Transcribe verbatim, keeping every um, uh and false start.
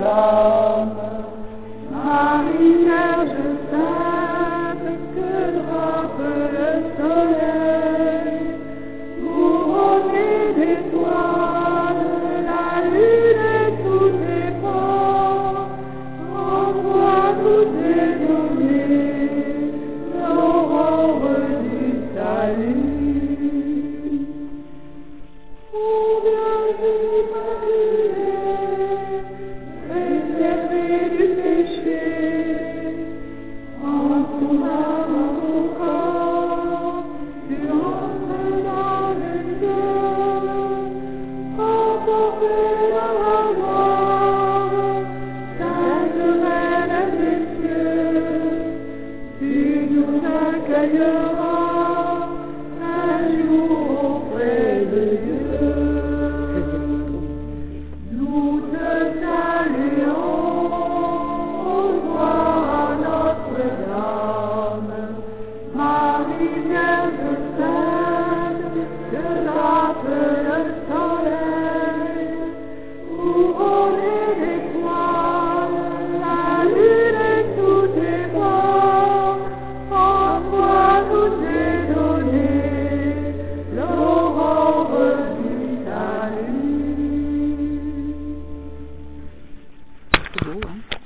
âme. Marie Vierge sainte, que drape le soleil, couronnée d'étoiles, la lune et tous ses pans, en toi nous est donnée l'aurore du salut. Ô Vierge Immaculée, préservée du péché, en ton âme, en ton corps, tu entres dans le ciel, emportée dans la gloire, sainte Reine des cieux, tu nous accueilleras un jour auprès de Dieu. Nous te saluons, ô gloire à Notre-Dame, Marie Vierge sainte, que drape le soleil, couronnée d'étoiles, la lune et tous ses bords, en toi nous est donnée l'aurore du salut. C'est beau, hein?